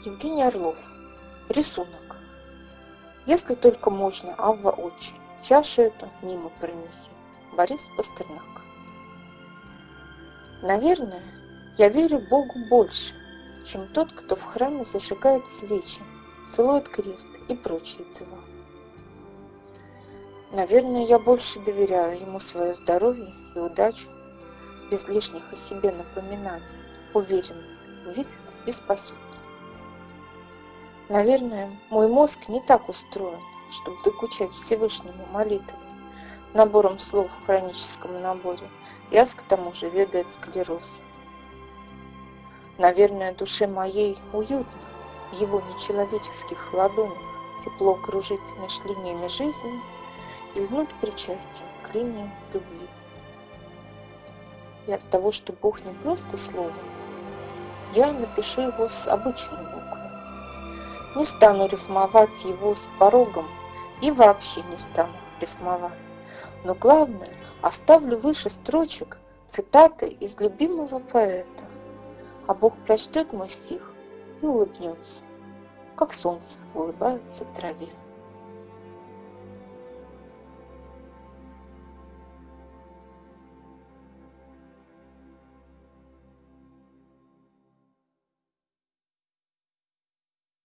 Евгений Орлов. Рисунок. Если только можно, Авва отче, чашу эту мимо пронеси. Борис Пастернак. Наверное, я верю Богу больше, чем тот, кто в храме зажигает свечи, целует крест и прочие дела. Наверное, я больше доверяю ему свое здоровье и удачу, без лишних о себе напоминаний, уверенный, увидит и спасет. Наверное, мой мозг не так устроен, чтобы докучать Всевышнему молитвой, набором слов в хроническом наборе, яз к тому же ведает склероз. Наверное, душе моей уютно в его нечеловеческих ладонях тепло кружить меж линиями жизни и льнуть причастием к линиям любви. И от того, что Бог не просто слово, я напишу его с обычной буквы. Не стану рифмовать его с порогом и вообще не стану рифмовать. Но главное, оставлю выше строчек цитаты из любимого поэта. А Бог прочтет мой стих и улыбнется, как солнце улыбается траве.